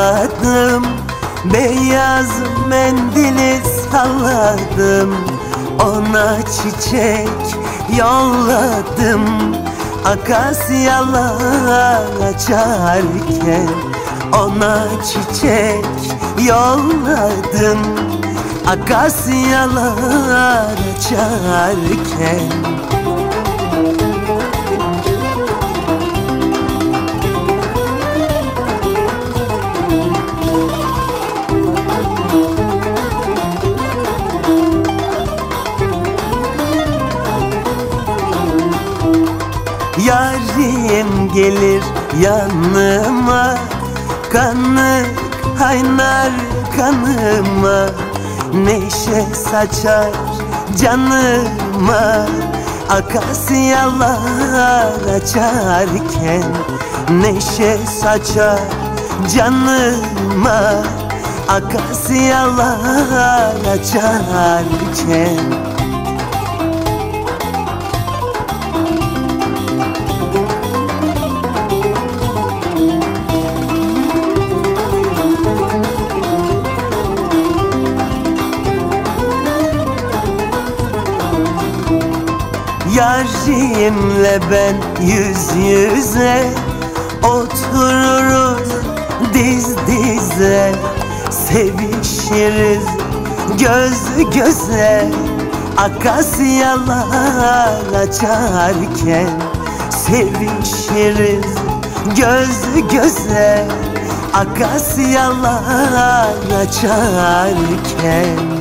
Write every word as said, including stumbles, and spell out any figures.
ağladım, beyaz mendili salladım, ona çiçek yolladım. Akasyalar açarken ona çiçek yolladım. Akasyalar açarken. Yarim gelir yanıma, kanı kaynar kanıma, neşe saçar canıma. Akasyalar açarken neşe saçar canıma. Akasyalar açarken. Yarimle ben yüz yüze otururuz diz dize, sevişiriz göz göze. Akasyalar açarken sevişiriz göz göze. Akasyalar açarken.